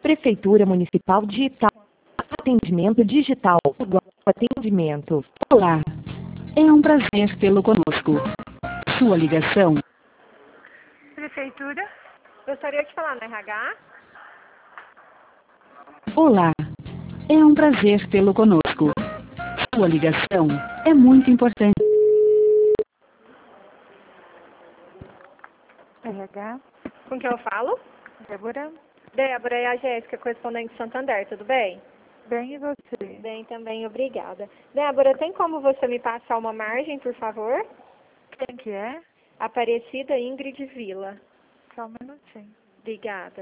Prefeitura Municipal de Itaú. Atendimento digital. Atendimento. Olá, é um prazer tê-lo conosco. Sua ligação. Prefeitura, gostaria de falar no RH. Olá, é um prazer tê-lo conosco. Sua ligação é muito importante. RH, Com quem eu falo? Débora, Débora, é a Jéssica, correspondente de Santander, tudo bem? bem e você? Bem também, obrigada. Débora, tem como você me passar uma margem, por favor? Quem que é? Aparecida Ingrid Vila. Só um minutinho. Obrigada.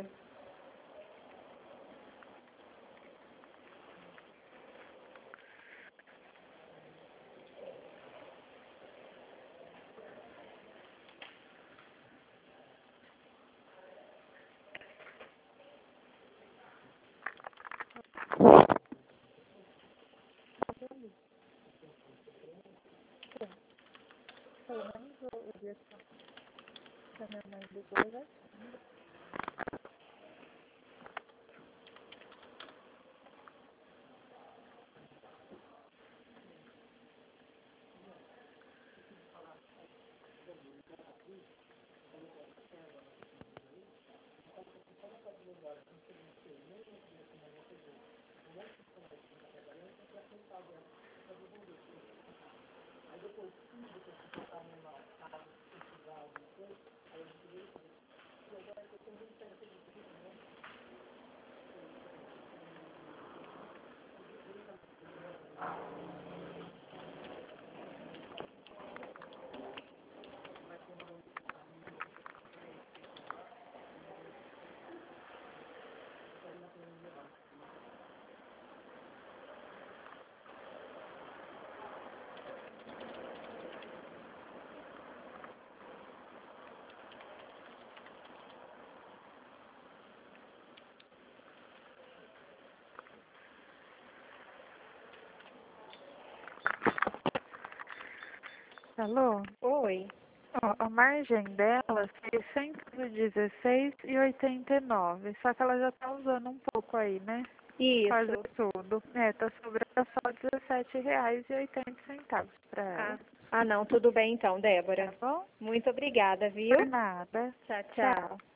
Alô? Oi. Ó, a margem dela é 116,89. Só que ela já tá usando um pouco aí, né? Quase Isso. tudo. Tá sobrando só R$17,80 pra ela. Não, tudo bem então, Débora. Tá bom? Muito obrigada, viu? Por nada. Tchau, tchau.